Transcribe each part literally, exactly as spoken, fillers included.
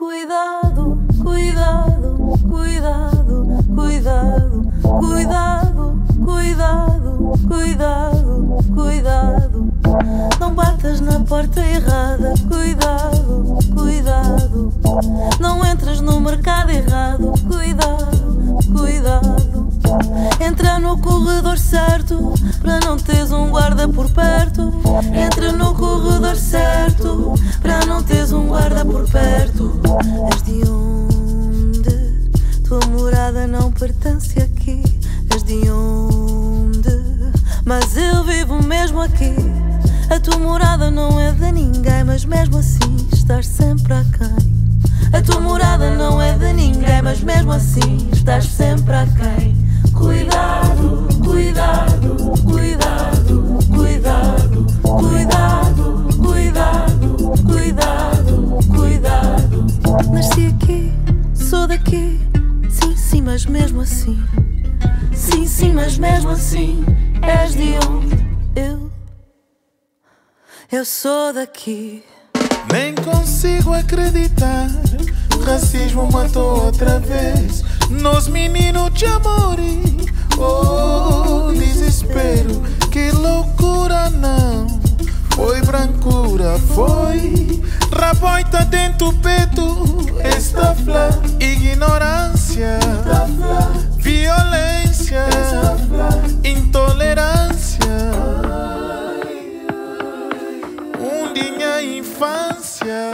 Cuidado, cuidado, cuidado, cuidado, cuidado, cuidado, cuidado, cuidado. Não batas na porta errada. Cuidado, cuidado. Não entras no mercado errado. Cuidado, cuidado. Entra no corredor certo, para não teres um guarda por perto. Entra no corredor certo, para não teres um guarda por perto. És de onde? Tua morada não pertence aqui. És de onde? Mas eu vivo mesmo aqui. A tua morada não é de ninguém, mas mesmo assim estás sempre aquém. A tua morada não é de ninguém, mas mesmo assim estás sempre aquém. Cuidado, cuidado, cuidado, cuidado, cuidado, cuidado, cuidado, cuidado. Nasci aqui, sou daqui, sim, sim, mas mesmo assim. Sim, sim, mas mesmo assim. És de onde? Eu, eu sou daqui. Nem consigo acreditar, racismo matou outra vez nos meninos de amor. Oh, desespero, que loucura não. Foi brancura, foi raboita dentro do peito. Esta flor, ignorância, violência, intolerância. Um dia infância,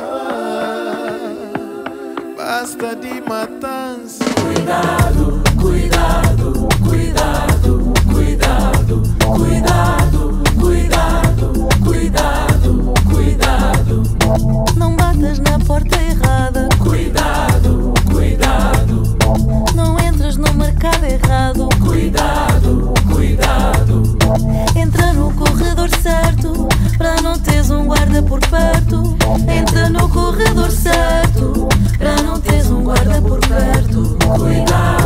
basta de matança. Cuidado, cuidado, cuidado, cuidado, cuidado, cuidado, cuidado, cuidado. Não batas na porta errada. Cuidado, cuidado. Não entras no mercado errado. Cuidado, cuidado. Entra no corredor certo, para não teres um guarda por perto. Entra no corredor certo, para não teres um guarda por perto. Cuidado.